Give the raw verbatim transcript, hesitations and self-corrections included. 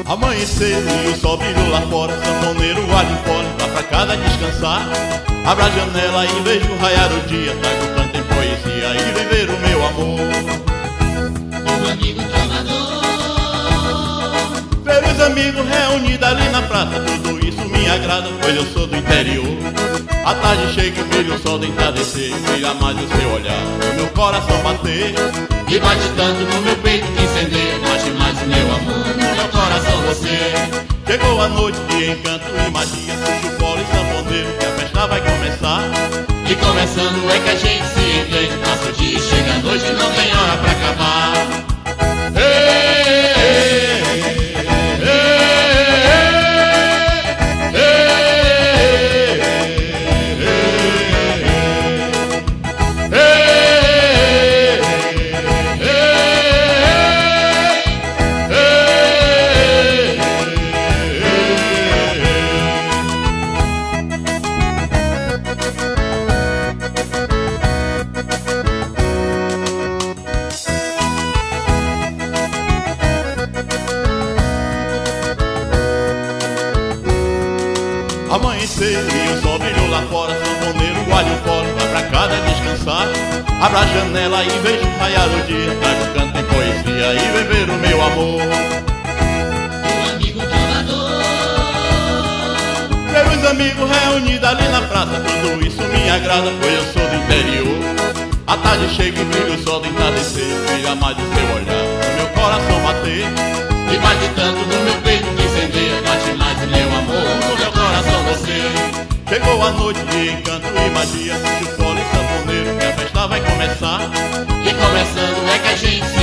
Amanhecer e o sol brilhou lá fora, sanfoneiro alho fora, lá pra casa descansar. Abra a janela e vejo raiar o dia, trago canto em poesia e viver o meu amor. O amigo trovador. Ver os amigos reunidos ali na praça, tudo isso me agrada, pois eu sou do interior. A tarde chega e brilha o sol de entardecer, brilha mais o seu olhar, o meu coração bater. E bate tanto no meu peito que incendeia, bate mais o meu amor, no meu coração você. Chegou a noite de encanto e magia, puxa o colo e sanfoneiro que a festa vai começar. E começando é que a gente se entende, passa o dia e chega a noite, não tem hora pra acabar. Ei, ei, Amanhecer e o sol brilhou lá fora, sanfoneiro alho fora, vai pra casa descansar. Abra a janela e vejo raiar o dia, trago canto em poesia e viver o meu amor. O amigo trovador. Ver os amigos reunidos ali na praça, tudo isso me agrada, pois eu sou do interior. A tarde chega e brilha o sol de entardecer, brilha mais o seu olhar, o meu coração bater. E bate tanto no meu peito que incendeia, bate mais o meu amor, no meu coração você. Chegou a noite de encanto e magia, puxa o colo e sanfoneiro que a festa vai começar. E começando é que a gente se